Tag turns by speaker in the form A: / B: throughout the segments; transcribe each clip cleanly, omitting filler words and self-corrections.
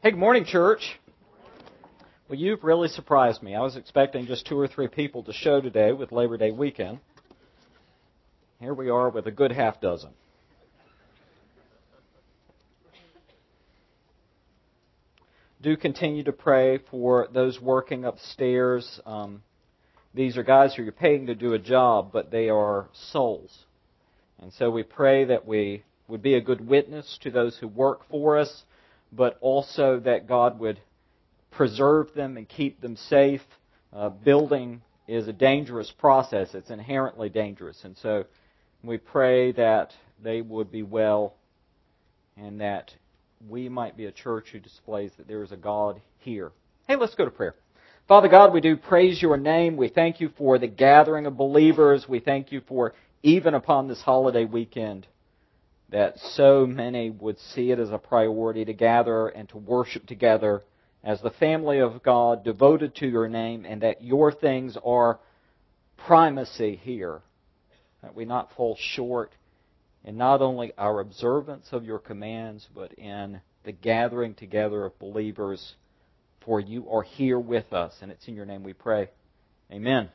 A: Hey, good morning, church. Well, you've really surprised me. I was expecting just 2 or 3 people to show today with Labor Day weekend. Here we are with a good half dozen. Do continue to pray for those working upstairs. These are guys who you're paying to do a job, but they are souls. And so we pray that we would be a good witness to those who work for us, but also that God would preserve them and keep them safe. Building is a dangerous process. It's inherently dangerous. And so we pray that they would be well and that we might be a church who displays that there is a God here. Hey, let's go to prayer. Father God, we do praise your name. We thank you for the gathering of believers. We thank you for, even upon this holiday weekend, that so many would see it as a priority to gather and to worship together as the family of God devoted to your name, and that your things are primacy here, that we not fall short in not only our observance of your commands, but in the gathering together of believers, for you are here with us, and it's in your name we pray. Amen.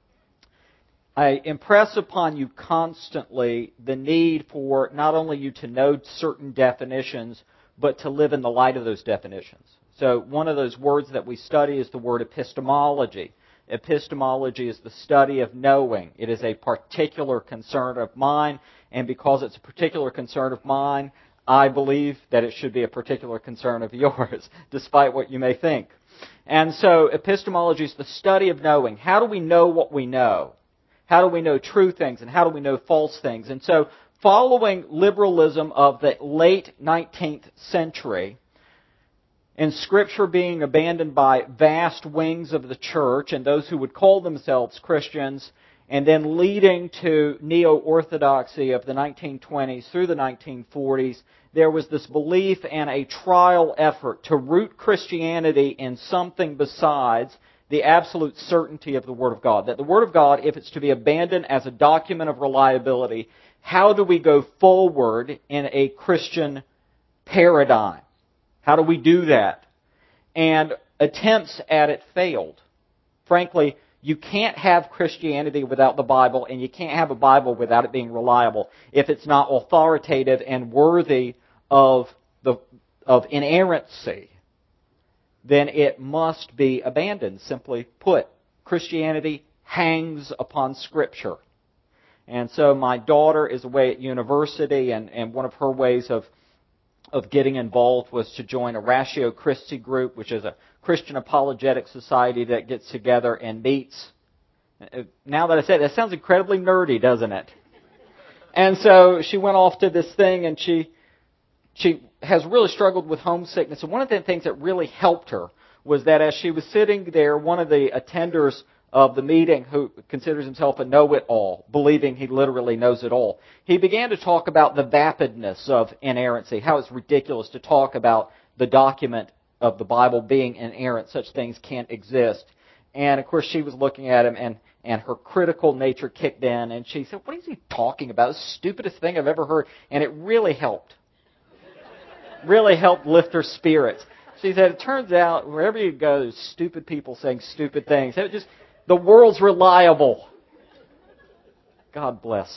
A: I impress upon you constantly the need for not only you to know certain definitions, but to live in the light of those definitions. So one of those words that we study is the word epistemology. Epistemology is the study of knowing. It is a particular concern of mine, and because it's a particular concern of mine, I believe that it should be a particular concern of yours, despite what you may think. And so epistemology is the study of knowing. How do we know what we know? How do we know true things, and how do we know false things? And so, following liberalism of the late 19th century, and Scripture being abandoned by vast wings of the church and those who would call themselves Christians, and then leading to neo-orthodoxy of the 1920s through the 1940s, there was this belief and a trial effort to root Christianity in something besides the absolute certainty of the Word of God. That the Word of God, if it's to be abandoned as a document of reliability, how do we go forward in a Christian paradigm? How do we do that? And attempts at it failed. Frankly, you can't have Christianity without the Bible, and you can't have a Bible without it being reliable if it's not authoritative and worthy of inerrancy. Then it must be abandoned. Simply put, Christianity hangs upon Scripture. And so my daughter is away at university, and one of her ways of getting involved was to join a Ratio Christi group, which is a Christian apologetic society that gets together and meets. Now that I say it, that sounds incredibly nerdy, doesn't it? And so she went off to this thing, and she has really struggled with homesickness. And one of the things that really helped her was that as she was sitting there, one of the attenders of the meeting, who considers himself a know-it-all, believing he literally knows it all, he began to talk about the vapidness of inerrancy, how it's ridiculous to talk about the document of the Bible being inerrant. Such things can't exist. And, of course, she was looking at him, and her critical nature kicked in, and she said, "What is he talking about? It's the stupidest thing I've ever heard." And it really helped. Really helped lift her spirits. She said, it turns out, wherever you go, there's stupid people saying stupid things. The world's reliable. God bless.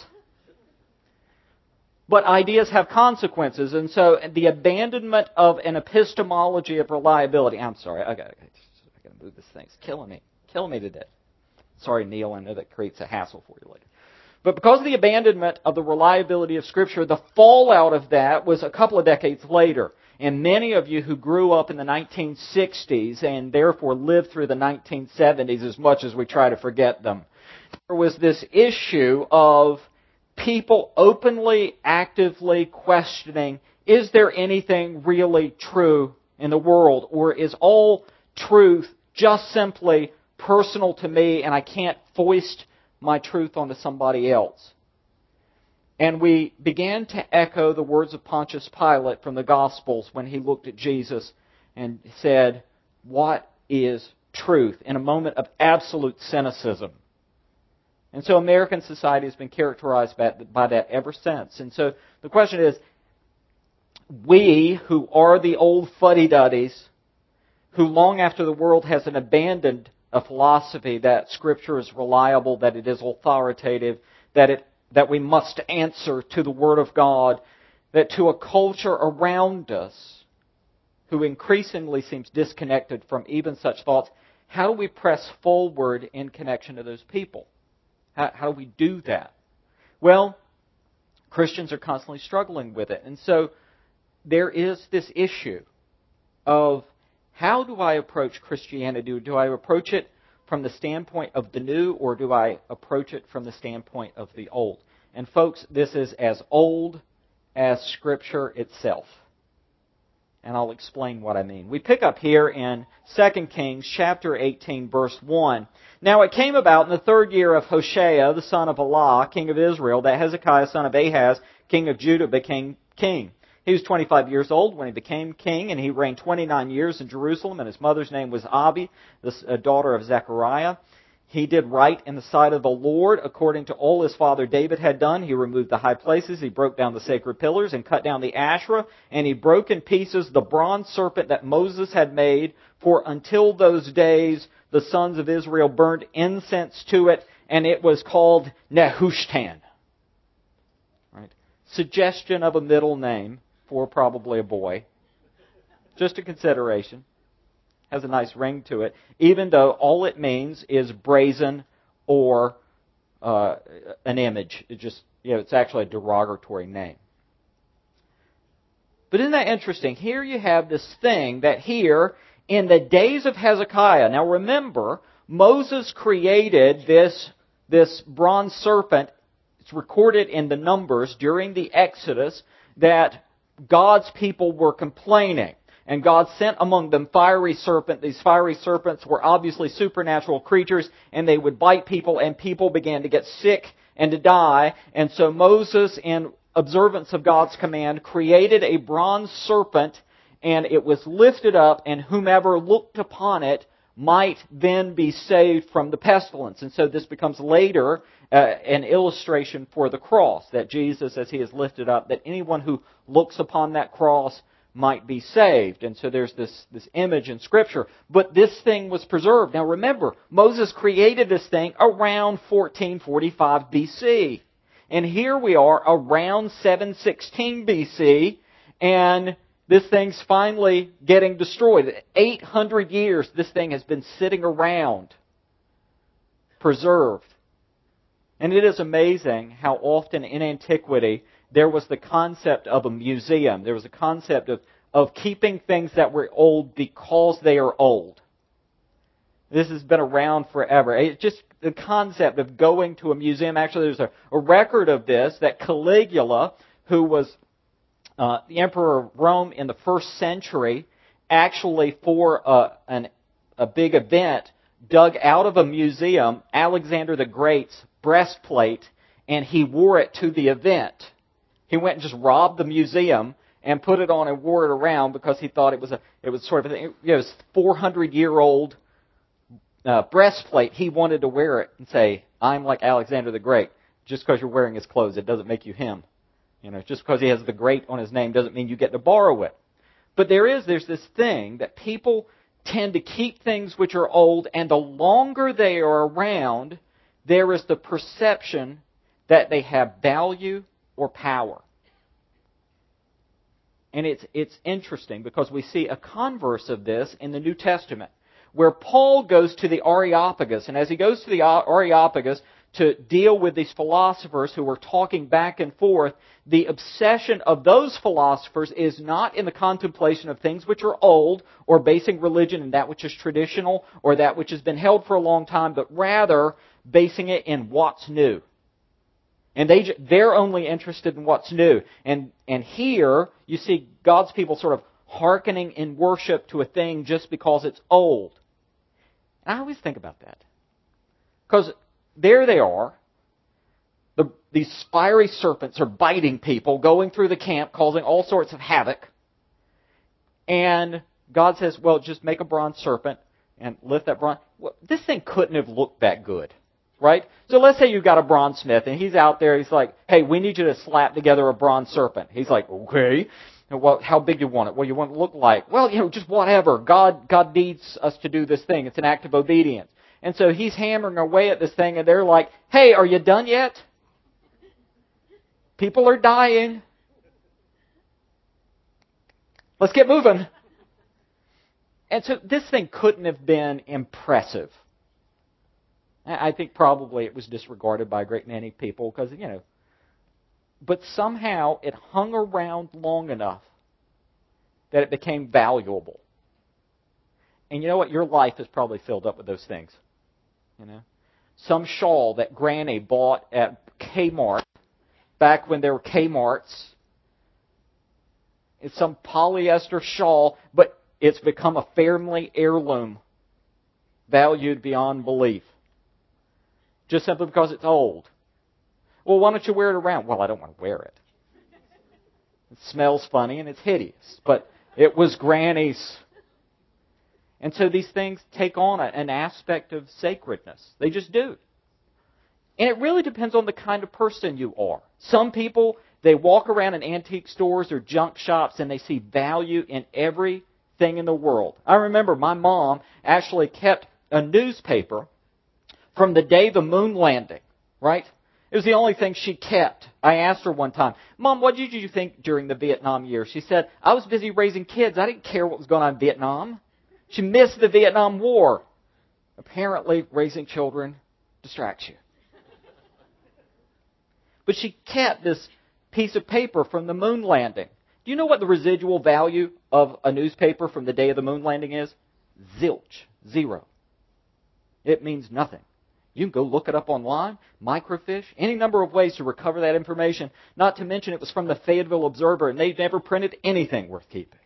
A: But ideas have consequences, and so the abandonment of an epistemology of reliability. I'm sorry, I got to move this thing. It's killing me to death. Sorry, Neil, I know that creates a hassle for you later. But because of the abandonment of the reliability of Scripture, the fallout of that was a couple of decades later. And many of you who grew up in the 1960s and therefore lived through the 1970s as much as we try to forget them, there was this issue of people openly, actively questioning, is there anything really true in the world? Or is all truth just simply personal to me and I can't foist my truth onto somebody else? And we began to echo the words of Pontius Pilate from the Gospels when he looked at Jesus and said, "What is truth?" in a moment of absolute cynicism. And so American society has been characterized by that ever since. And so the question is, we who are the old fuddy-duddies, who long after the world has abandoned a philosophy that Scripture is reliable, that it is authoritative, that we must answer to the Word of God, that to a culture around us who increasingly seems disconnected from even such thoughts, how do we press forward in connection to those people? How do we do that? Well, Christians are constantly struggling with it. And so there is this issue of how do I approach Christianity? Do I approach it from the standpoint of the new, or do I approach it from the standpoint of the old? And folks, this is as old as Scripture itself. And I'll explain what I mean. We pick up here in 2 Kings chapter 18, verse 1. Now it came about in the 3rd year of Hoshea, the son of Elah, king of Israel, that Hezekiah, son of Ahaz, king of Judah, became king. He was 25 years old when he became king, and he reigned 29 years in Jerusalem, and his mother's name was Abi, the daughter of Zechariah. He did right in the sight of the Lord, according to all his father David had done. He removed the high places, he broke down the sacred pillars, and cut down the Asherah, and he broke in pieces the bronze serpent that Moses had made, for until those days the sons of Israel burned incense to it, and it was called Nehushtan. Right? Suggestion of a middle name for probably a boy. Just a consideration. Has a nice ring to it, even though all it means is brazen or an image. It's actually a derogatory name. But isn't that interesting? Here you have this thing that here, in the days of Hezekiah, now remember, Moses created this bronze serpent. It's recorded in the Numbers during the Exodus that God's people were complaining. And God sent among them fiery serpent. These fiery serpents were obviously supernatural creatures, and they would bite people, and people began to get sick and to die. And so Moses, in observance of God's command, created a bronze serpent, and it was lifted up, and whomever looked upon it might then be saved from the pestilence. And so this becomes later an illustration for the cross, that Jesus, as He is lifted up, that anyone who looks upon that cross might be saved. And so there's this image in Scripture. But this thing was preserved. Now remember, Moses created this thing around 1445 BC. And here we are around 716 BC, and this thing's finally getting destroyed. 800 years this thing has been sitting around, preserved. And it is amazing how often in antiquity there was the concept of a museum. There was a concept of keeping things that were old because they are old. This has been around forever. It's just the concept of going to a museum. Actually, there's a record of this, that Caligula, who was the emperor of Rome in the 1st century, actually for a big event, dug out of a museum Alexander the Great's breastplate, and he wore it to the event. He went and just robbed the museum and put it on and wore it around because he thought it was sort of a 400-year-old breastplate. He wanted to wear it and say, "I'm like Alexander the Great." Just because you're wearing his clothes, it doesn't make you him. Just because he has the Great on his name doesn't mean you get to borrow it. But there's this thing that people tend to keep things which are old, and the longer they are around, there is the perception that they have value or power. And it's interesting because we see a converse of this in the New Testament, where Paul goes to the Areopagus. And as he goes to the Areopagus to deal with these philosophers who are talking back and forth, the obsession of those philosophers is not in the contemplation of things which are old, or basing religion in that which is traditional, or that which has been held for a long time, but rather basing it in what's new. And they're only interested in what's new. And here, you see God's people sort of hearkening in worship to a thing just because it's old. And I always think about that. Because there they are. These fiery serpents are biting people, going through the camp, causing all sorts of havoc. And God says, well, just make a bronze serpent and lift that bronze. Well, this thing couldn't have looked that good. Right? So let's say you've got a bronze smith, and he's out there, he's like, "Hey, we need you to slap together a bronze serpent." He's like, "Okay." Well, how big do you want it? What do you want it to look like? Well, just whatever. God needs us to do this thing. It's an act of obedience. And so he's hammering away at this thing, and they're like, hey, are you done yet? People are dying. Let's get moving. And so this thing couldn't have been impressive. I think probably it was disregarded by a great many people because, but somehow it hung around long enough that it became valuable. And you know what? Your life is probably filled up with those things. Some shawl that Granny bought at Kmart back when there were Kmarts. It's some polyester shawl, but it's become a family heirloom, valued beyond belief. Just simply because it's old. Well, why don't you wear it around? Well, I don't want to wear it. It smells funny and it's hideous. But it was Granny's. And so these things take on an aspect of sacredness. They just do. And it really depends on the kind of person you are. Some people, they walk around in antique stores or junk shops and they see value in everything in the world. I remember my mom actually kept a newspaper from the day of the moon landing, right? It was the only thing she kept. I asked her one time, Mom, what did you think during the Vietnam years? She said, I was busy raising kids. I didn't care what was going on in Vietnam. She missed the Vietnam War. Apparently, raising children distracts you. But she kept this piece of paper from the moon landing. Do you know what the residual value of a newspaper from the day of the moon landing is? Zilch. Zero. It means nothing. You can go look it up online, microfiche, any number of ways to recover that information, not to mention it was from the Fayetteville Observer, and they've never printed anything worth keeping.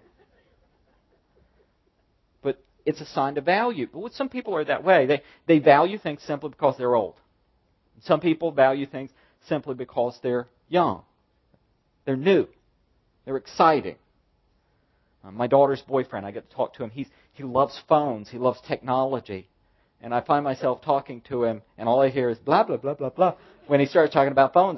A: But it's assigned a value. But some people are that way. They value things simply because they're old. Some people value things simply because they're young. They're new. They're exciting. My daughter's boyfriend, I get to talk to him. He loves phones. He loves technology. And I find myself talking to him, and all I hear is blah, blah, blah, blah, blah. When he starts talking about phones,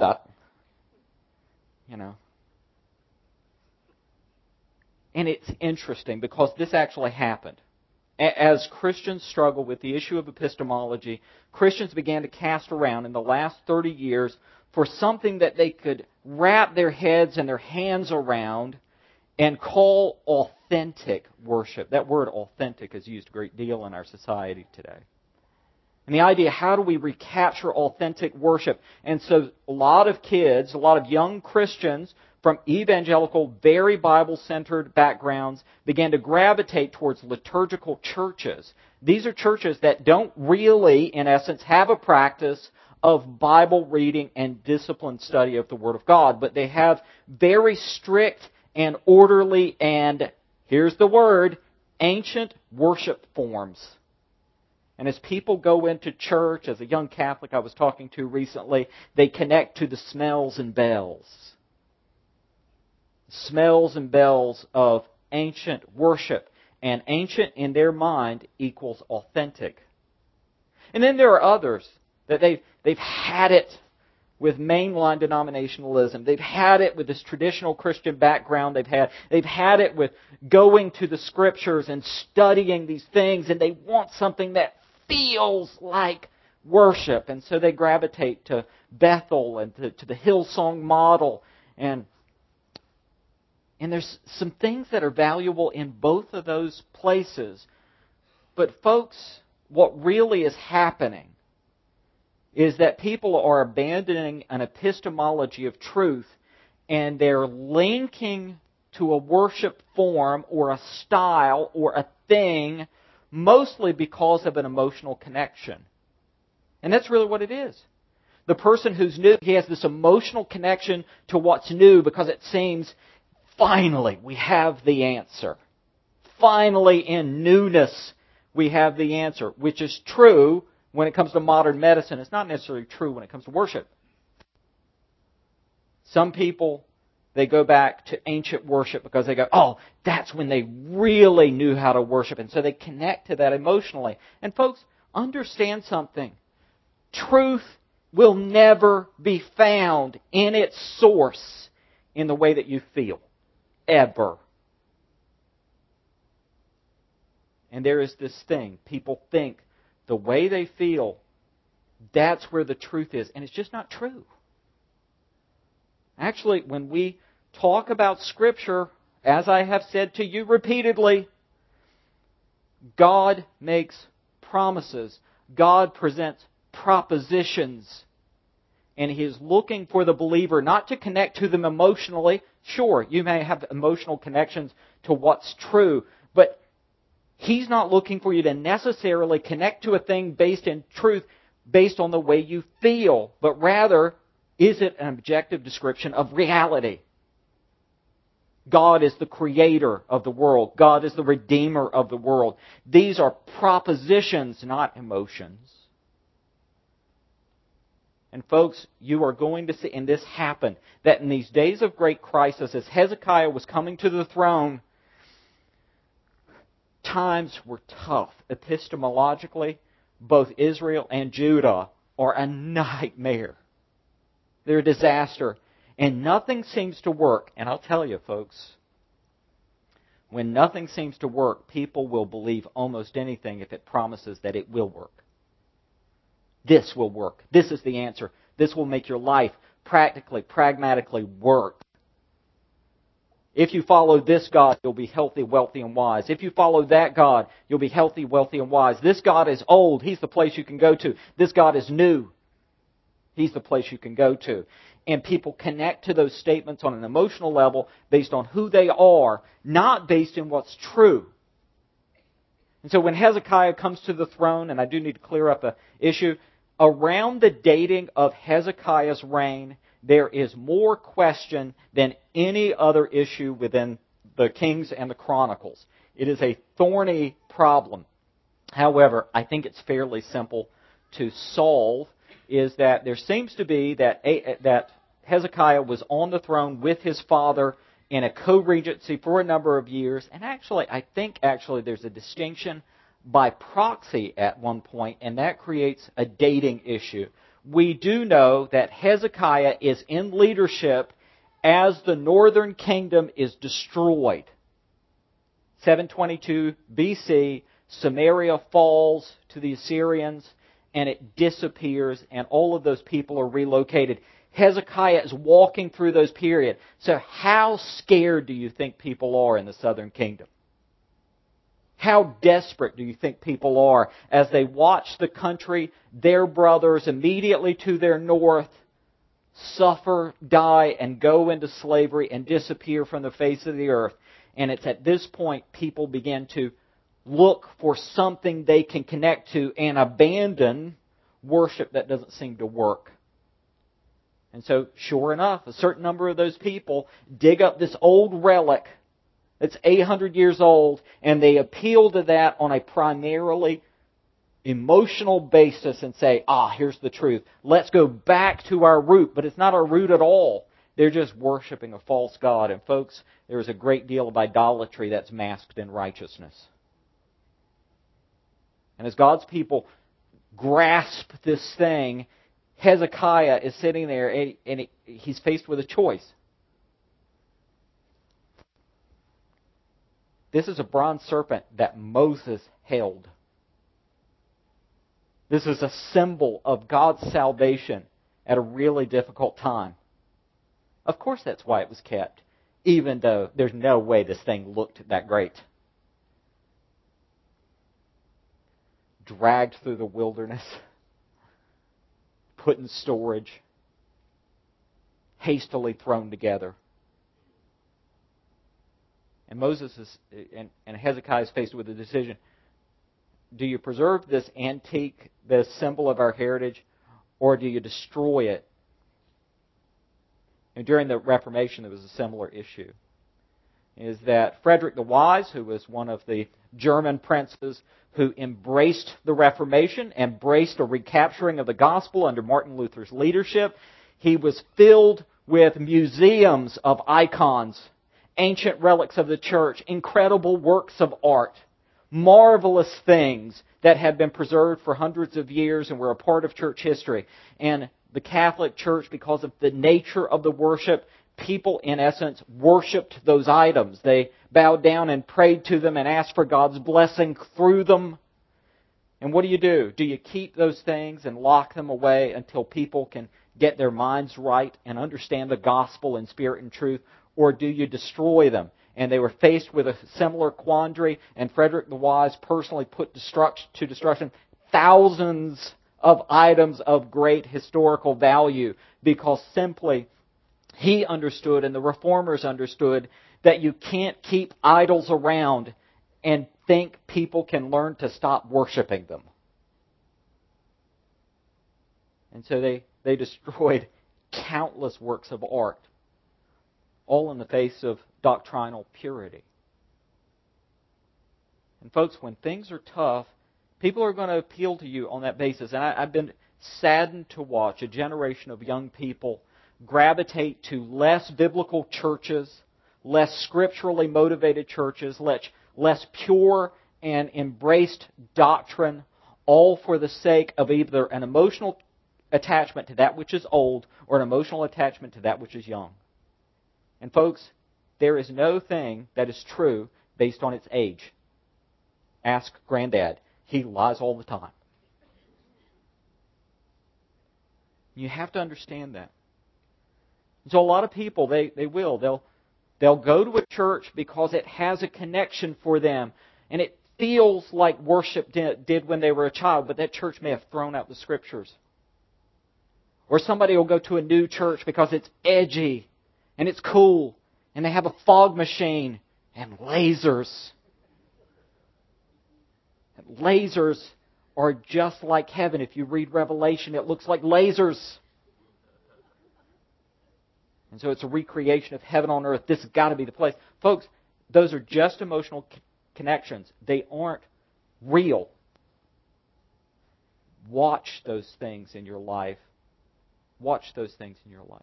A: And it's interesting because this actually happened. As Christians struggle with the issue of epistemology, Christians began to cast around in the last 30 years for something that they could wrap their heads and their hands around and call authentic worship. That word authentic is used a great deal in our society today. And the idea, how do we recapture authentic worship? And so a lot of kids, a lot of young Christians from evangelical, very Bible-centered backgrounds began to gravitate towards liturgical churches. These are churches that don't really, in essence, have a practice of Bible reading and disciplined study of the Word of God, but they have very strict and orderly and, here's the word, ancient worship forms. And as people go into church, as a young Catholic I was talking to recently, they connect to the smells and bells. Smells and bells of ancient worship. And ancient in their mind equals authentic. And then there are others that they've had it with mainline denominationalism. They've had it with this traditional Christian background they've had it with going to the Scriptures and studying these things, and they want something that feels like worship. And so they gravitate to Bethel and to the Hillsong model. And there's some things that are valuable in both of those places. But folks, what really is happening is that people are abandoning an epistemology of truth and they're linking to a worship form or a style or a thing mostly because of an emotional connection. And that's really what it is. The person who's new, he has this emotional connection to what's new because it seems, finally, we have the answer. Finally, in newness, we have the answer, which is true when it comes to modern medicine. It's not necessarily true when it comes to worship. Some people, they go back to ancient worship because they go, oh, that's when they really knew how to worship. And so they connect to that emotionally. And folks, understand something. Truth will never be found in its source in the way that you feel. ever. And there is this thing. People think the way they feel, that's where the truth is. And it's just not true. Actually, when we talk about Scripture, as I have said to you repeatedly, God makes promises. God presents propositions. And He is looking for the believer not to connect to them emotionally. Sure, you may have emotional connections to what's true, but He's not looking for you to necessarily connect to a thing based in truth, based on the way you feel, but rather, is it an objective description of reality? God is the creator of the world. God is the redeemer of the world. These are propositions, not emotions. And folks, you are going to see, and this happened, that in these days of great crisis, as Hezekiah was coming to the throne, times were tough. Epistemologically, both Israel and Judah are a nightmare. They're a disaster. And nothing seems to work. And I'll tell you, folks, when nothing seems to work, people will believe almost anything if it promises that it will work. This will work. This is the answer. This will make your life practically, pragmatically work. If you follow this God, you'll be healthy, wealthy, and wise. If you follow that God, you'll be healthy, wealthy, and wise. This God is old. He's the place you can go to. This God is new. He's the place you can go to. And people connect to those statements on an emotional level based on who they are, not based in what's true. And so when Hezekiah comes to the throne, and I do need to clear up an issue, around the dating of Hezekiah's reign, there is more question than any other issue within the Kings and the Chronicles. It is a thorny problem. However, I think it's fairly simple to solve, is that there seems to be that Hezekiah was on the throne with his father in a co-regency for a number of years. And I think there's a distinction by proxy at one point, and that creates a dating issue. We do know that Hezekiah is in leadership as the northern kingdom is destroyed. 722 BC, Samaria falls to the Assyrians, and it disappears, and all of those people are relocated. Hezekiah is walking through those periods. So how scared do you think people are in the southern kingdom? How desperate do you think people are as they watch the country, their brothers immediately to their north, suffer, die, and go into slavery and disappear from the face of the earth? And it's at this point people begin to look for something they can connect to and abandon worship that doesn't seem to work. And so, sure enough, a certain number of those people dig up this old relic that's 800 years old, and they appeal to that on a primarily emotional basis and say, here's the truth. Let's go back to our root. But it's not our root at all. They're just worshiping a false god. And folks, there's a great deal of idolatry that's masked in righteousness. And as God's people grasp this thing, Hezekiah is sitting there and he's faced with a choice. This is a bronze serpent that Moses held. This is a symbol of God's salvation at a really difficult time. Of course that's why it was kept, even though there's no way this thing looked that great. Dragged through the wilderness, put in storage, hastily thrown together. And Moses and Hezekiah is faced with a decision. Do you preserve this antique, this symbol of our heritage, or do you destroy it? And during the Reformation, there was a similar issue. Is that Frederick the Wise, who was one of the German princes who embraced the Reformation, embraced a recapturing of the gospel under Martin Luther's leadership, he was filled with museums of icons, ancient relics of the church, incredible works of art, marvelous things that had been preserved for hundreds of years and were a part of church history. And the Catholic Church, because of the nature of the worship, people, in essence, worshipped those items. They bowed down and prayed to them and asked for God's blessing through them. And what do? Do you keep those things and lock them away until people can get their minds right and understand the gospel in spirit and truth? Or do you destroy them? And they were faced with a similar quandary, and Frederick the Wise personally put to destruction thousands of items of great historical value, because simply he understood, and the Reformers understood, that you can't keep idols around and think people can learn to stop worshiping them. And so they destroyed countless works of art, all in the face of doctrinal purity. And folks, when things are tough, people are going to appeal to you on that basis. And I've been saddened to watch a generation of young people gravitate to less biblical churches, less scripturally motivated churches, less pure and embraced doctrine, all for the sake of either an emotional attachment to that which is old or an emotional attachment to that which is young. And folks, there is no thing that is true based on its age. Ask Granddad. He lies all the time. You have to understand that. So a lot of people, they'll go to a church because it has a connection for them, and it feels like worship did when they were a child, but that church may have thrown out the Scriptures. Or somebody will go to a new church because it's edgy and it's cool, and they have a fog machine and lasers. And lasers are just like heaven. If you read Revelation, it looks like lasers. And so it's a recreation of heaven on earth. This has got to be the place. Folks, those are just emotional connections. They aren't real. Watch those things in your life. Watch those things in your life.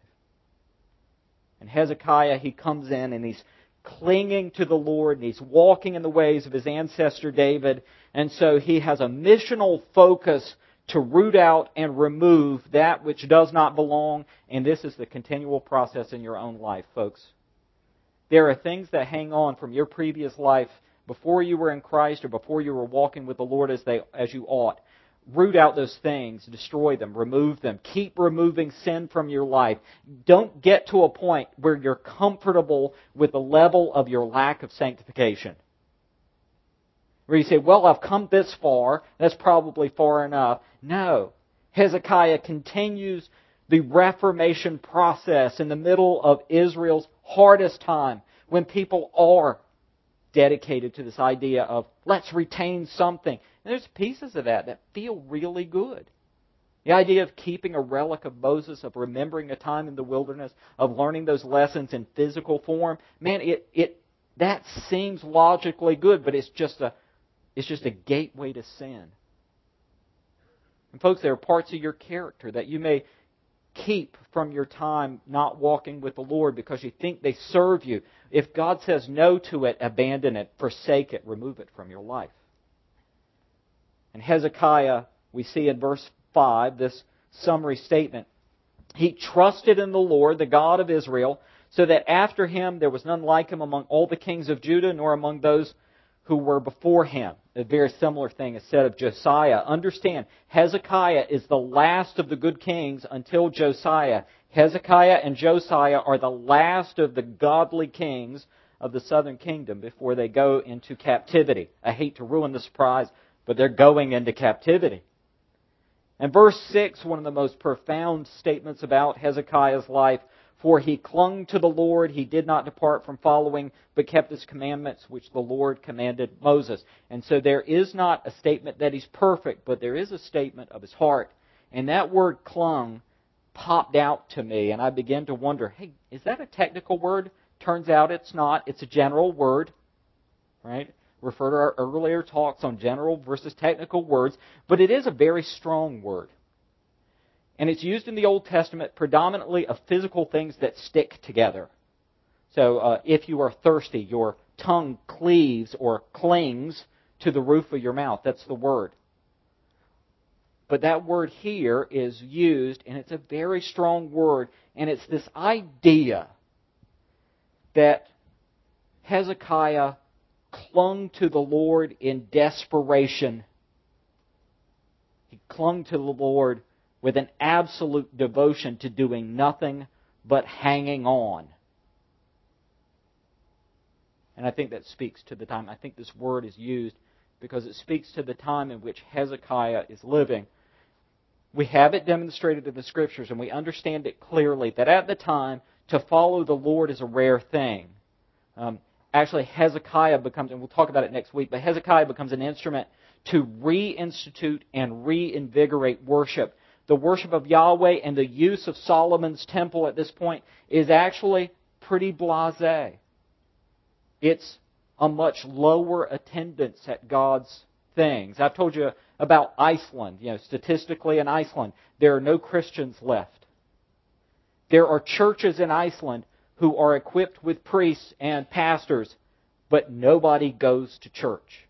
A: And Hezekiah, he comes in and he's clinging to the Lord and he's walking in the ways of his ancestor David. And so he has a missional focus to root out and remove that which does not belong. And this is the continual process in your own life, folks. There are things that hang on from your previous life before you were in Christ or before you were walking with the Lord as you ought. Root out those things, destroy them, remove them. Keep removing sin from your life. Don't get to a point where you're comfortable with the level of your lack of sanctification. Where you say, well, I've come this far, that's probably far enough. No. Hezekiah continues the Reformation process in the middle of Israel's hardest time, when people are dedicated to this idea of, let's retain something. And there's pieces of that feel really good. The idea of keeping a relic of Moses, of remembering a time in the wilderness, of learning those lessons in physical form, man, that seems logically good, but it's just a gateway to sin. And folks, there are parts of your character that you may keep from your time not walking with the Lord because you think they serve you. If God says no to it, abandon it, forsake it, remove it from your life. And Hezekiah, we see in verse 5, this summary statement. He trusted in the Lord, the God of Israel, so that after him there was none like him among all the kings of Judah, nor among those who were before him. A very similar thing is said of Josiah. Understand, Hezekiah is the last of the good kings until Josiah. Hezekiah and Josiah are the last of the godly kings of the southern kingdom before they go into captivity. I hate to ruin the surprise, but they're going into captivity. And verse 6, one of the most profound statements about Hezekiah's life, for he clung to the Lord, he did not depart from following, but kept his commandments which the Lord commanded Moses. And so there is not a statement that he's perfect, but there is a statement of his heart. And that word clung popped out to me, and I began to wonder, hey, is that a technical word? Turns out it's not. It's a general word, right? Refer to our earlier talks on general versus technical words, but it is a very strong word. And it's used in the Old Testament predominantly of physical things that stick together. So if you are thirsty, your tongue cleaves or clings to the roof of your mouth. That's the word. But that word here is used, and it's a very strong word, and it's this idea that Hezekiah clung to the Lord in desperation. He clung to the Lord with an absolute devotion to doing nothing but hanging on. And I think that speaks to the time. I think this word is used because it speaks to the time in which Hezekiah is living. We have it demonstrated in the Scriptures, and we understand it clearly that at the time, to follow the Lord is a rare thing. Actually, Hezekiah becomes, and we'll talk about it next week, but Hezekiah becomes an instrument to reinstitute and reinvigorate worship. The worship of Yahweh and the use of Solomon's temple at this point is actually pretty blasé. It's a much lower attendance at God's things. I've told you about Iceland. Statistically in Iceland, there are no Christians left. There are churches in Iceland who are equipped with priests and pastors, but nobody goes to church.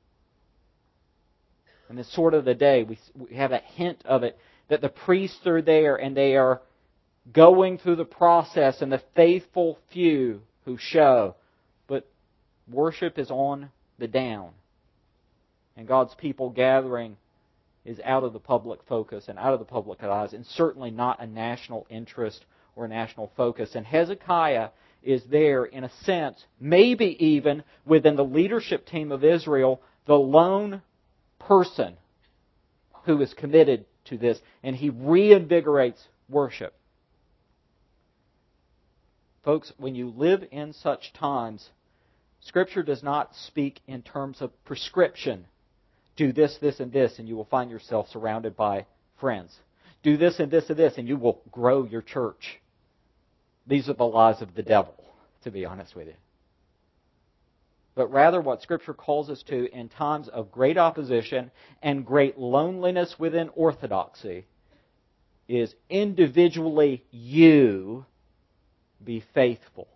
A: And it's sort of the day, we have a hint of it, that the priests are there and they are going through the process, and the faithful few who show. But worship is on the down. And God's people gathering is out of the public focus and out of the public eyes, and certainly not a national interest or a national focus. And Hezekiah is there, in a sense, maybe even within the leadership team of Israel, the lone person who is committed to this, and he reinvigorates worship. Folks, when you live in such times, Scripture does not speak in terms of prescription. Do this, this, and this, and you will find yourself surrounded by friends. Do this and this and this, and you will grow your church. These are the lies of the devil, to be honest with you. But rather what Scripture calls us to in times of great opposition and great loneliness within orthodoxy is individually you be faithful.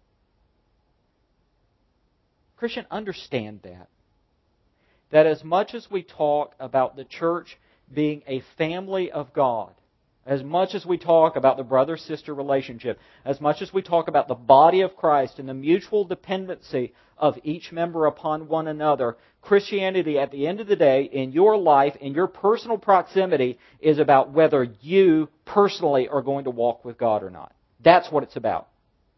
A: Christian, understand that. That as much as we talk about the church being a family of God, as much as we talk about the brother-sister relationship, as much as we talk about the body of Christ and the mutual dependency of each member upon one another, Christianity, at the end of the day, in your life, in your personal proximity, is about whether you personally are going to walk with God or not. That's what it's about.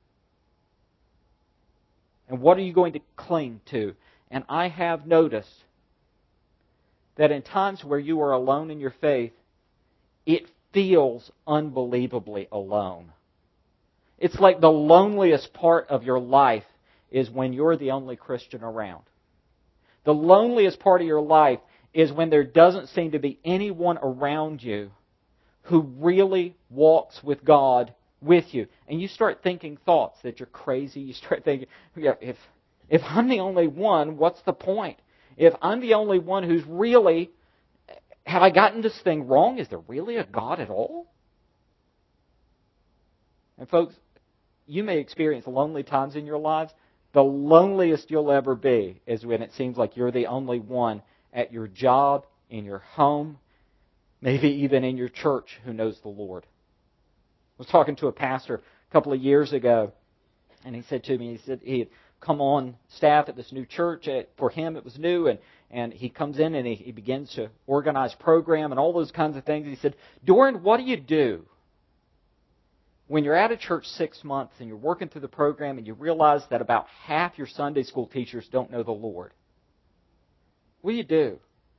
A: And what are you going to cling to? And I have noticed that in times where you are alone in your faith, it feels unbelievably alone. It's like the loneliest part of your life is when you're the only Christian around. The loneliest part of your life is when there doesn't seem to be anyone around you who really walks with God with you. And you start thinking thoughts that you're crazy. You start thinking, if I'm the only one, what's the point? If I'm the only one who's really, have I gotten this thing wrong? Is there really a God at all? And folks, you may experience lonely times in your lives. The loneliest you'll ever be is when it seems like you're the only one at your job, in your home, maybe even in your church who knows the Lord. I was talking to a pastor a couple of years ago, and he said to me, he said he had come on staff at this new church. For him, it was new, and he comes in and he begins to organize program and all those kinds of things. He said, Doran, what do you do when you're at a church 6 months and you're working through the program and you realize that about half your Sunday school teachers don't know the Lord? What do you do?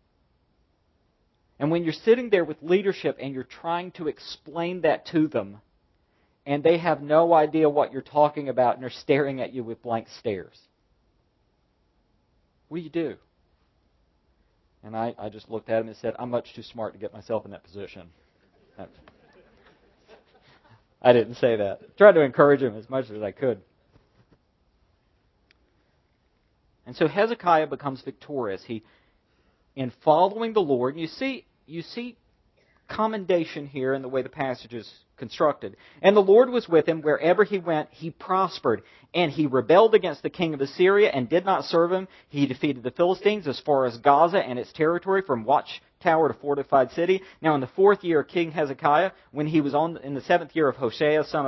A: And when you're sitting there with leadership and you're trying to explain that to them, and they have no idea what you're talking about and they're staring at you with blank stares, what do you do? And I just looked at him and said, I'm much too smart to get myself in that position. I didn't say that. I tried to encourage him as much as I could. And so Hezekiah becomes victorious. In following the Lord, you see commendation here in the way the passage is constructed. And the Lord was with him wherever he went, he prospered. And he rebelled against the king of Assyria and did not serve him. He defeated the Philistines as far as Gaza and its territory, from watchtower to fortified city. Now in the 4th year of King Hezekiah, when he was in the 7th year of Hoshea, son of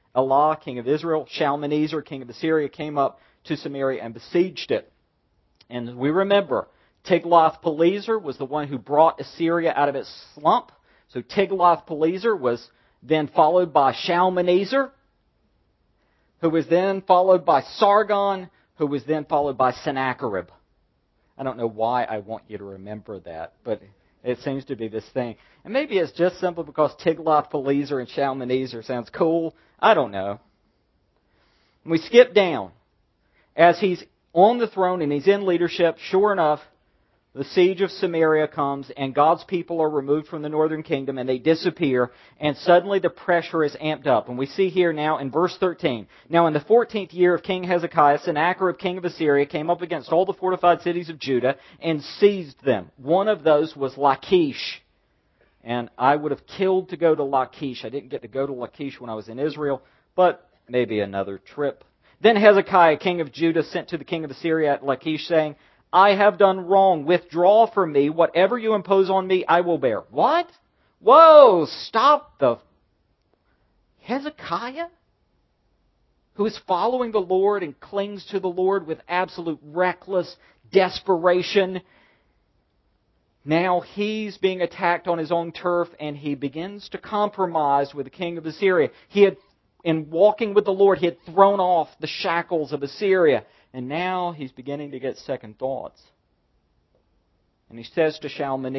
A: Elah, king of Israel. Shalmaneser, king of Assyria, came up to Samaria and besieged it. And we remember, Tiglath-Pileser was the one who brought Assyria out of its slump. So Tiglath-Pileser was then followed by Shalmaneser, who was then followed by Sargon, who was then followed by Sennacherib. I don't know why I want you to remember that, but it seems to be this thing. And maybe it's just simply because Tiglath-Pileser and Shalmaneser sounds cool. I don't know. We skip down. As he's on the throne and he's in leadership, sure enough, the siege of Samaria comes and God's people are removed from the northern kingdom and they disappear, and suddenly the pressure is amped up. And we see here now in verse 13, "Now in the 14th year of King Hezekiah, Sennacherib king of Assyria came up against all the fortified cities of Judah and seized them. One of those was Lachish." And I would have killed to go to Lachish. I didn't get to go to Lachish when I was in Israel, but maybe another trip. "Then Hezekiah king of Judah sent to the king of Assyria at Lachish, saying, 'I have done wrong. Withdraw from me. Whatever you impose on me, I will bear.'" What? Whoa! Stop the... Hezekiah? Who is following the Lord and clings to the Lord with absolute reckless desperation. Now he's being attacked on his own turf and he begins to compromise with the king of Assyria. In walking with the Lord, he had thrown off the shackles of Assyria. And now he's beginning to get second thoughts. And he says to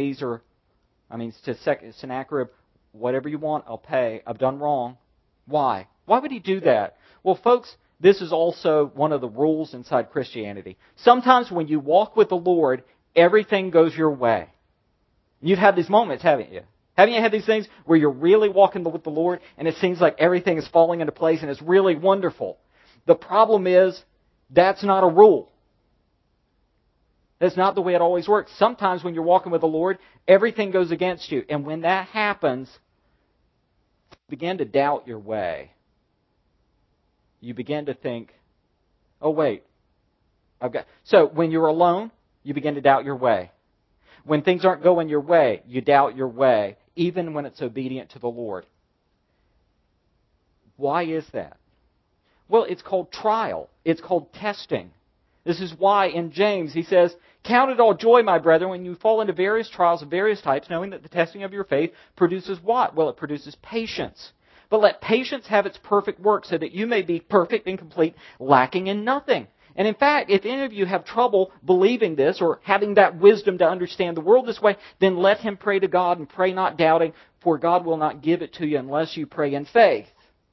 A: Sennacherib, "Whatever you want, I'll pay. I've done wrong." Why? Why would he do that? Well, folks, this is also one of the rules inside Christianity. Sometimes when you walk with the Lord, everything goes your way. You've had these moments, haven't you? Haven't you had these things where you're really walking with the Lord and it seems like everything is falling into place and it's really wonderful? The problem is, that's not a rule. That's not the way it always works. Sometimes when you're walking with the Lord, everything goes against you. And when that happens, you begin to doubt your way. You begin to think, "Oh, wait. So when you're alone, you begin to doubt your way. When things aren't going your way, you doubt your way, even when it's obedient to the Lord." Why is that? Well, it's called trial. It's called testing. This is why in James he says, "Count it all joy, my brethren, when you fall into various trials of various types, knowing that the testing of your faith produces" what? Well, it produces patience. "But let patience have its perfect work, so that you may be perfect and complete, lacking in nothing." And in fact, if any of you have trouble believing this or having that wisdom to understand the world this way, then let him pray to God and pray not doubting, for God will not give it to you unless you pray in faith.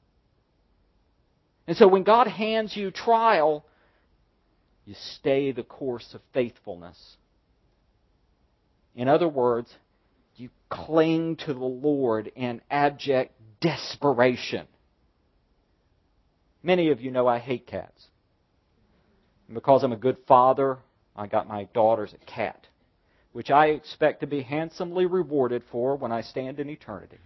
A: And so when God hands you trial, you stay the course of faithfulness. In other words, you cling to the Lord in abject desperation. Many of you know I hate cats. And because I'm a good father, I got my daughters a cat, which I expect to be handsomely rewarded for when I stand in eternity.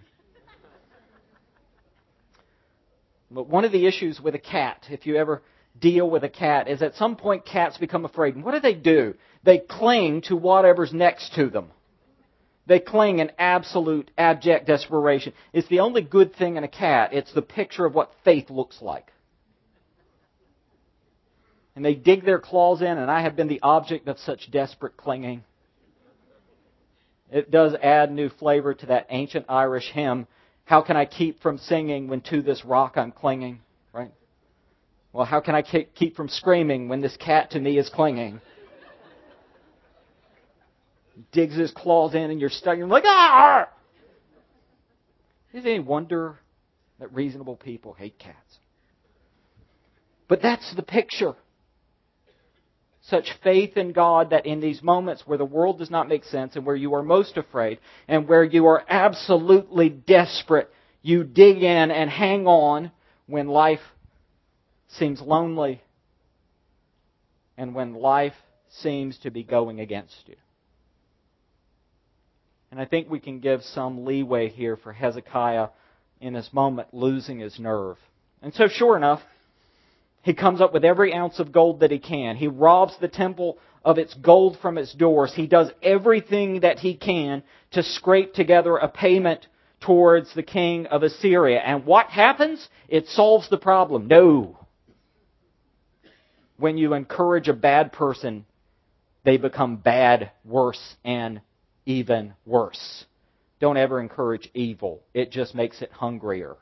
A: But one of the issues with a cat, if you ever deal with a cat, is at some point cats become afraid. And what do? They cling to whatever's next to them. They cling in absolute, abject desperation. It's the only good thing in a cat. It's the picture of what faith looks like. And they dig their claws in, and I have been the object of such desperate clinging. It does add new flavor to that ancient Irish hymn, "How can I keep from singing when to this rock I'm clinging?" Right? Well, how can I keep from screaming when this cat to me is clinging? He digs his claws in and you're stuck. You're like, "Ah!" Is it any wonder that reasonable people hate cats? But that's the picture. Such faith in God that in these moments where the world does not make sense and where you are most afraid and where you are absolutely desperate, you dig in and hang on when life seems lonely and when life seems to be going against you. And I think we can give some leeway here for Hezekiah in this moment losing his nerve. And so sure enough, he comes up with every ounce of gold that he can. He robs the temple of its gold from its doors. He does everything that he can to scrape together a payment towards the king of Assyria. And what happens? It solves the problem. No. When you encourage a bad person, they become bad, worse, and even worse. Don't ever encourage evil. It just makes it hungrier.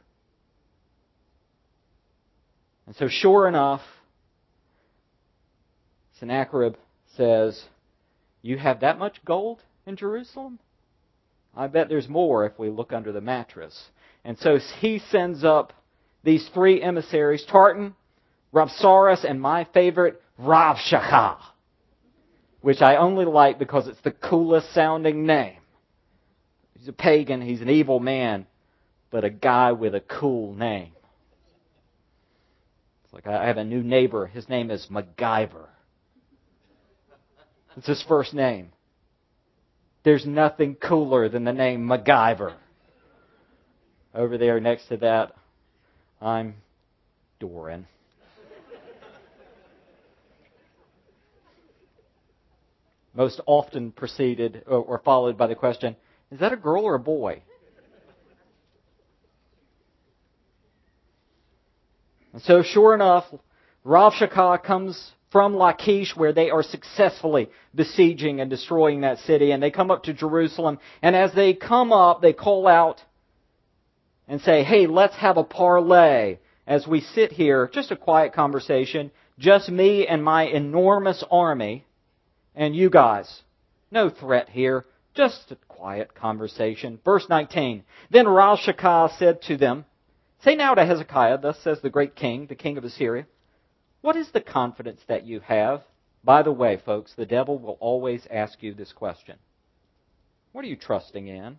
A: And so sure enough, Sennacherib says, "You have that much gold in Jerusalem? I bet there's more if we look under the mattress." And so he sends up these 3 emissaries, Tartan, Rabsaris, and my favorite, Rabshakeh, which I only like because it's the coolest sounding name. He's a pagan, he's an evil man, but a guy with a cool name. It's like I have a new neighbor, his name is MacGyver. It's his first name. There's nothing cooler than the name MacGyver. Over there next to that, I'm Doran. Most often preceded or followed by the question, is that a girl or a boy? And so sure enough, Rabshakeh comes from Lachish, where they are successfully besieging and destroying that city. And they come up to Jerusalem. And as they come up, they call out and say, "Hey, let's have a parlay as we sit here." Just a quiet conversation. Just me and my enormous army and you guys. No threat here. Just a quiet conversation. Verse 19. Then Rabshakeh said to them, "Say now to Hezekiah, thus says the great king, the king of Assyria, what is the confidence that you have?" By the way, folks, the devil will always ask you this question. What are you trusting in?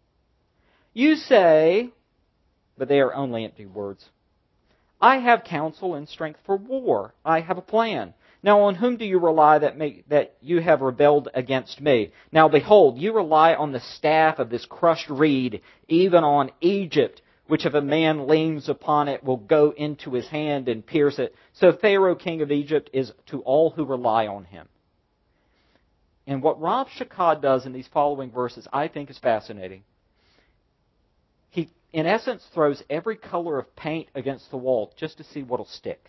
A: You say, but they are only empty words, "I have counsel and strength for war. I have a plan. Now on whom do you rely that you have rebelled against me? Now behold, you rely on the staff of this crushed reed, even on Egypt, which if a man leans upon it will go into his hand and pierce it. So Pharaoh, king of Egypt, is to all who rely on him." And what Rabshakeh does in these following verses, I think, is fascinating. He, in essence, throws every color of paint against the wall just to see what'll stick.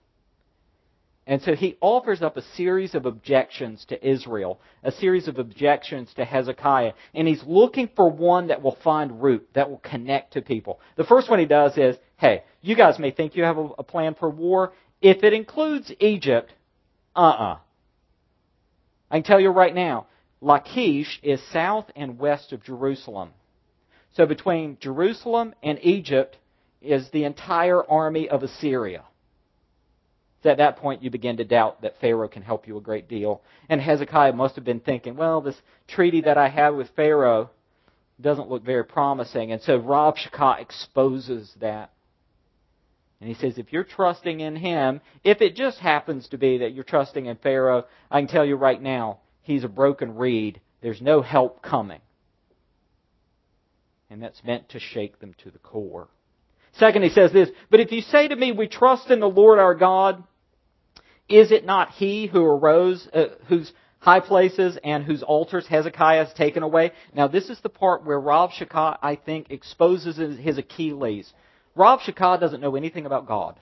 A: And so he offers up a series of objections to Israel, a series of objections to Hezekiah, and he's looking for one that will find root, that will connect to people. The first one he does is, hey, you guys may think you have a plan for war. If it includes Egypt, I can tell you right now, Lachish is south and west of Jerusalem. So between Jerusalem and Egypt is the entire army of Assyria. At that point, you begin to doubt that Pharaoh can help you a great deal. And Hezekiah must have been thinking, well, this treaty that I have with Pharaoh doesn't look very promising. And so Rabshakeh exposes that. And he says, if you're trusting in him, if it just happens to be that you're trusting in Pharaoh, I can tell you right now, he's a broken reed. There's no help coming. And that's meant to shake them to the core. Second, he says this, but if you say to me, we trust in the Lord our God, is it not he who arose, whose high places and whose altars Hezekiah has taken away? Now this is the part where Rabshakeh, I think, exposes his Achilles. Rabshakeh doesn't know anything about God.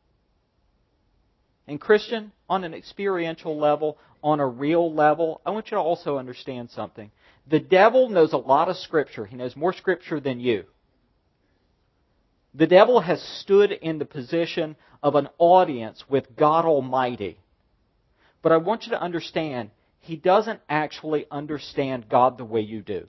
A: And Christian, on an experiential level, on a real level, I want you to also understand something. The devil knows a lot of Scripture. He knows more Scripture than you. The devil has stood in the position of an audience with God Almighty. But I want you to understand, he doesn't actually understand God the way you do.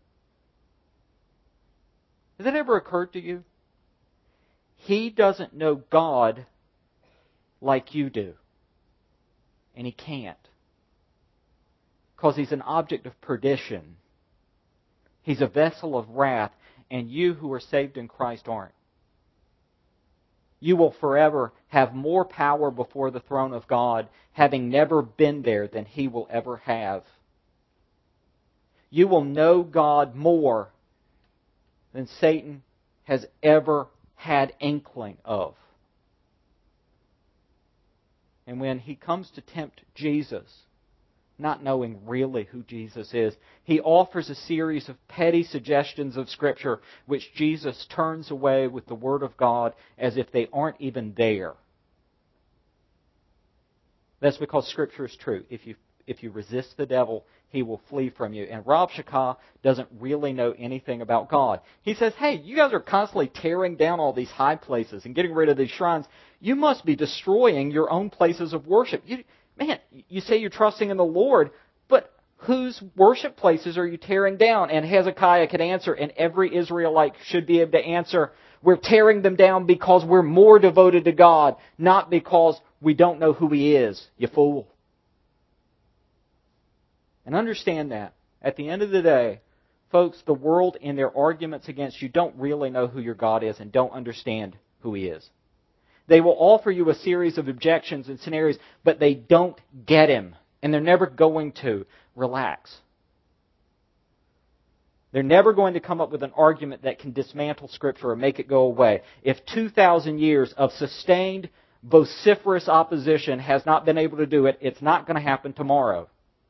A: Has that ever occurred to you? He doesn't know God like you do. And he can't. Because he's an object of perdition. He's a vessel of wrath. And you who are saved in Christ aren't. You will forever have more power before the throne of God, having never been there, than he will ever have. You will know God more than Satan has ever had inkling of. And when he comes to tempt Jesus, not knowing really who Jesus is. He offers a series of petty suggestions of Scripture which Jesus turns away with the Word of God as if they aren't even there. That's because Scripture is true. If you resist the devil, he will flee from you. And Rav Shakah doesn't really know anything about God. He says, hey, you guys are constantly tearing down all these high places and getting rid of these shrines. You must be destroying your own places of worship. You say you're trusting in the Lord, but whose worship places are you tearing down? And Hezekiah could answer, and every Israelite should be able to answer, we're tearing them down because we're more devoted to God, not because we don't know who He is, you fool. And understand that. At the end of the day, folks, the world in their arguments against you don't really know who your God is and don't understand who He is. They will offer you a series of objections and scenarios, but they don't get Him. And they're never going to. Relax. They're never going to come up with an argument that can dismantle Scripture or make it go away. If 2,000 years of sustained, vociferous opposition has not been able to do it, it's not going to happen tomorrow.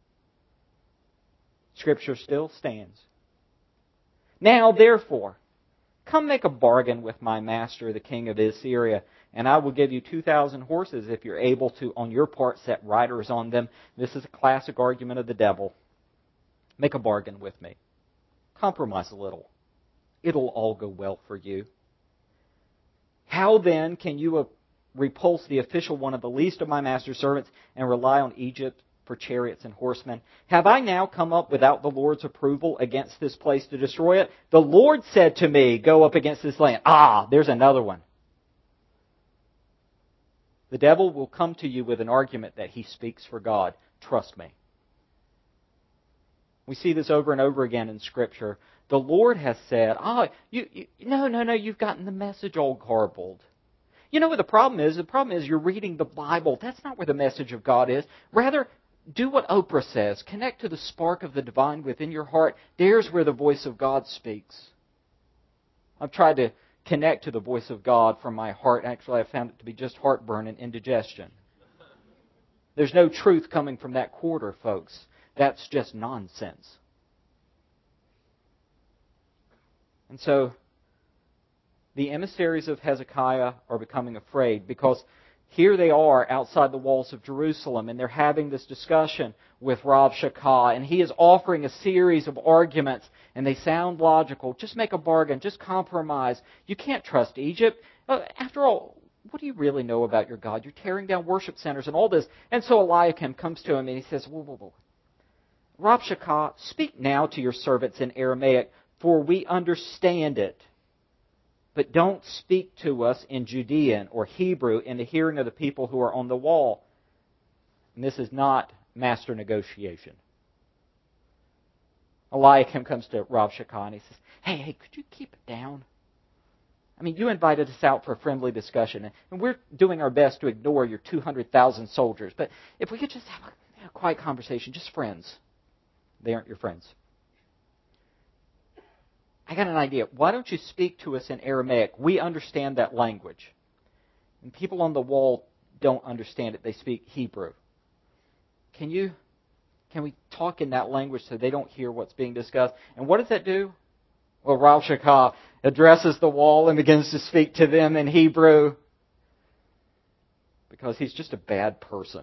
A: Scripture still stands. Now, therefore, come make a bargain with my master, the king of Assyria, and I will give you 2,000 horses if you're able to, on your part, set riders on them. This is a classic argument of the devil. Make a bargain with me. Compromise a little. It'll all go well for you. How then can you repulse the official one of the least of my master's servants and rely on Egypt for chariots and horsemen? Have I now come up without the Lord's approval against this place to destroy it? The Lord said to me, go up against this land. There's another one. The devil will come to you with an argument that he speaks for God. Trust me. We see this over and over again in Scripture. The Lord has said, you've gotten the message all garbled. You know what the problem is? The problem is you're reading the Bible. That's not where the message of God is. Rather, do what Oprah says. Connect to the spark of the divine within your heart. There's where the voice of God speaks. I've tried to connect to the voice of God from my heart. Actually, I found it to be just heartburn and indigestion. There's no truth coming from that quarter, folks. That's just nonsense. And so, the emissaries of Hezekiah are becoming afraid because here they are outside the walls of Jerusalem and they're having this discussion with Rav Shakah, and he is offering a series of arguments and they sound logical. Just make a bargain. Just compromise. You can't trust Egypt. After all, what do you really know about your God? You're tearing down worship centers and all this. And so Eliakim comes to him and he says, whoa. Rav Shakah, speak now to your servants in Aramaic, for we understand it. But don't speak to us in Judean or Hebrew in the hearing of the people who are on the wall. And this is not master negotiation. Eliakim comes to Rav Shakah and he says, hey, could you keep it down? I mean, you invited us out for a friendly discussion, and we're doing our best to ignore your 200,000 soldiers. But if we could just have a quiet conversation, just friends. They aren't your friends. I got an idea. Why don't you speak to us in Aramaic? We understand that language. And people on the wall don't understand it. They speak Hebrew. Can we talk in that language so they don't hear what's being discussed? And what does that do? Well, Rav Shakah addresses the wall and begins to speak to them in Hebrew because he's just a bad person.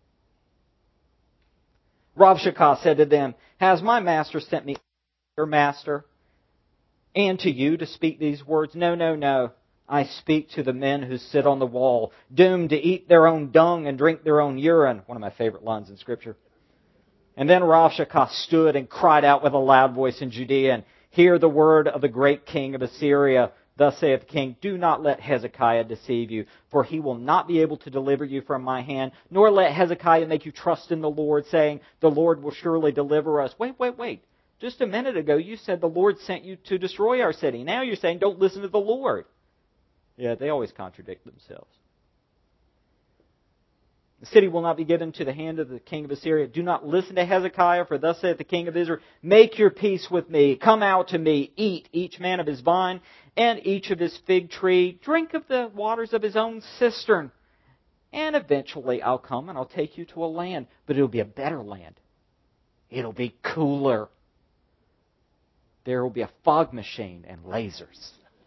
A: Rav Shakah said to them, has my master sent me, your master, and to you to speak these words? No. I speak to the men who sit on the wall, doomed to eat their own dung and drink their own urine. One of my favorite lines in Scripture. And then Rav Shakah stood and cried out with a loud voice in Judean, hear the word of the great king of Assyria. Thus saith the king, do not let Hezekiah deceive you, for he will not be able to deliver you from my hand, nor let Hezekiah make you trust in the Lord, saying, the Lord will surely deliver us. Wait. Just a minute ago, you said the Lord sent you to destroy our city. Now you're saying, don't listen to the Lord. Yeah, they always contradict themselves. The city will not be given to the hand of the king of Assyria. Do not listen to Hezekiah, for thus saith the king of Israel, make your peace with me. Come out to me. Eat, each man of his vine, and each of his fig tree. Drink of the waters of his own cistern. And eventually I'll come and I'll take you to a land, but it'll be a better land. It'll be cooler. There will be a fog machine and lasers.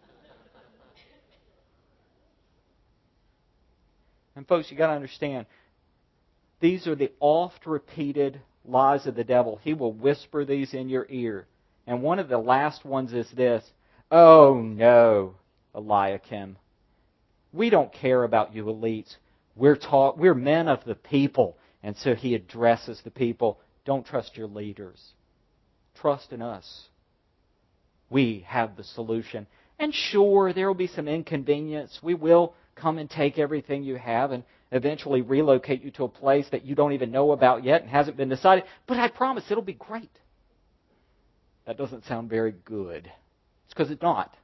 A: And folks, you got to understand, these are the oft-repeated lies of the devil. He will whisper these in your ear. And one of the last ones is this: "Oh no, Eliakim, we don't care about you elites. We're men of the people." And so he addresses the people. Don't trust your leaders. Trust in us. We have the solution. And sure, there will be some inconvenience. We will come and take everything you have and eventually relocate you to a place that you don't even know about yet and hasn't been decided. But I promise it'll be great. That doesn't sound very good. It's because it's not.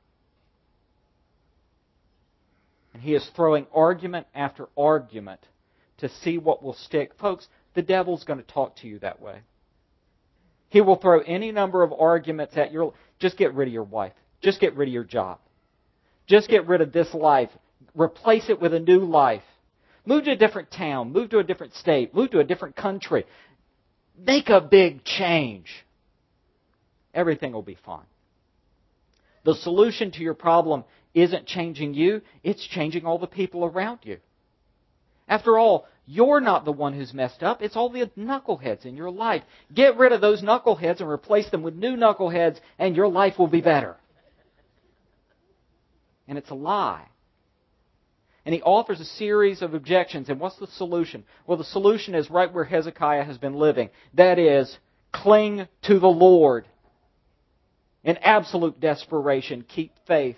A: And he is throwing argument after argument to see what will stick. Folks, the devil's going to talk to you that way. He will throw any number of arguments at you. Just get rid of your wife. Just get rid of your job. Just get rid of this life. Replace it with a new life. Move to a different town. Move to a different state. Move to a different country. Make a big change. Everything will be fine. The solution to your problem isn't changing you. It's changing all the people around you. After all, you're not the one who's messed up. It's all the knuckleheads in your life. Get rid of those knuckleheads and replace them with new knuckleheads, and your life will be better. And it's a lie. And he offers a series of objections. And what's the solution? Well, the solution is right where Hezekiah has been living. That is, cling to the Lord. In absolute desperation, keep faith.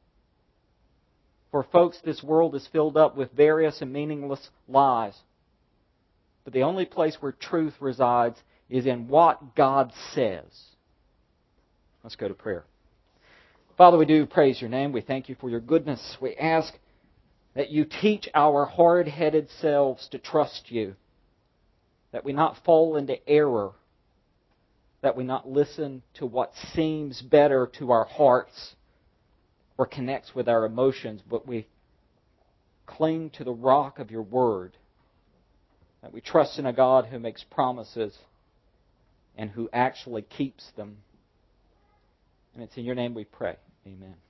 A: For folks, this world is filled up with various and meaningless lies. But the only place where truth resides is in what God says. Let's go to prayer. Father, we do praise your name. We thank you for your goodness. We ask that you teach our hard-headed selves to trust you, that we not fall into error, that we not listen to what seems better to our hearts or connects with our emotions, but we cling to the rock of your word, that we trust in a God who makes promises and who actually keeps them. And it's in your name we pray. Amen.